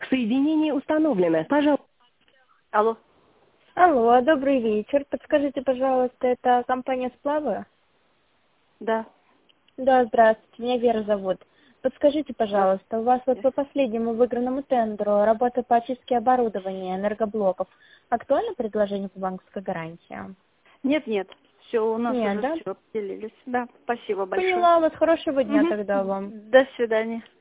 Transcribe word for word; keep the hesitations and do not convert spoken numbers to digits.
Соединение установлено. Пожалуйста. Алло. Алло, добрый вечер. Подскажите, пожалуйста, это компания «Сплавы»? Да. Да, здравствуйте, меня Вера зовут. Подскажите, пожалуйста, у вас вот Здравствуйте. по последнему выигранному тендеру работа по очистке оборудования энергоблоков. Актуально предложение по банковской гарантии? Нет, нет. Все, у нас Нет, уже да? все поделились. Да, спасибо большое. Поняла вас. Хорошего дня Мгм. тогда вам. До свидания.